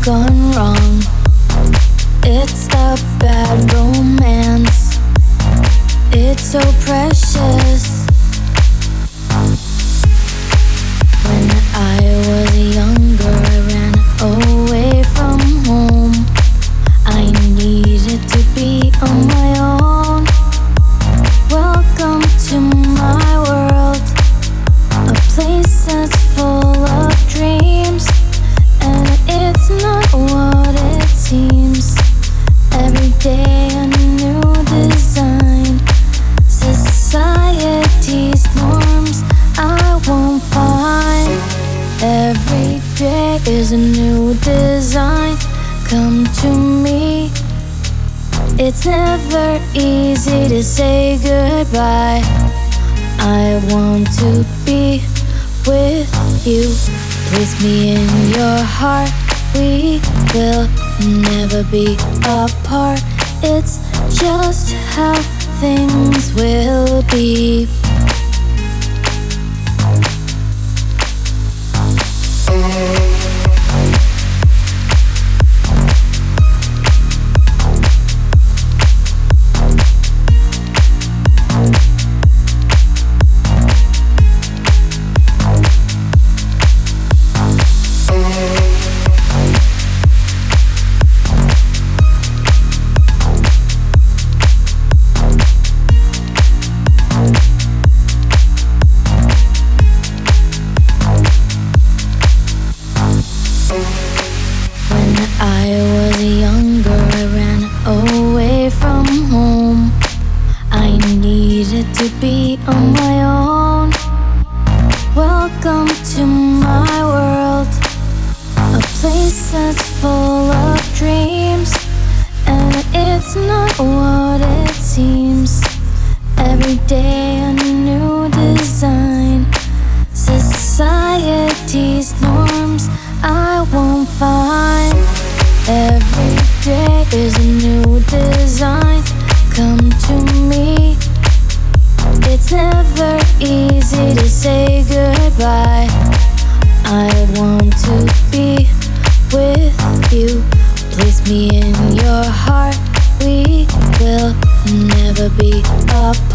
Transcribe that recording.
gone wrong. It's a bad romance. It's so precious. When I was younger, I ran away from home. I needed to be on my own. Welcome to my world, a place that's full of dreams. And it's not what it seems. Every day a new design. Society's norms I won't find. Every day is a new design. Come to me. It's never easy to say goodbye. I want to be with you. Place me in your heart. We will never be apart. It's just how things will be. I was younger, I ran away from home. I needed to be on my own. Welcome to my world, a place that's full of dreams. And it's not what it seems. Every day a new design. Society's norms I won't find. Every day is a new design. Come to me. It's never easy to say goodbye. I want to be with you. Place me in your heart. We will never be apart.